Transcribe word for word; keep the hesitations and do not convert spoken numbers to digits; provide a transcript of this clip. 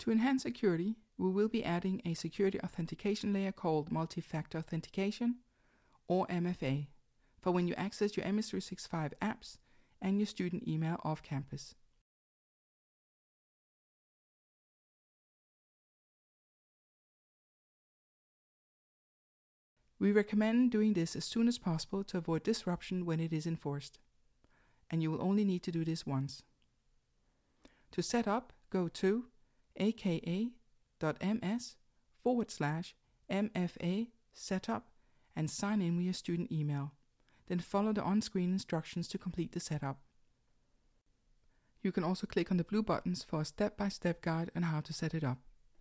To enhance security, we will be adding a security authentication layer called Multi-Factor Authentication, or M F A, for when you access your M S three sixty-five apps and your student email off campus. We recommend doing this as soon as possible to avoid disruption when it is enforced, and you will only need to do this once. To set up, go to aka.ms forward slash MFA setup and sign in with your student email. Then follow the on-screen instructions to complete the setup. You can also click on the blue buttons for a step-by-step guide on how to set it up.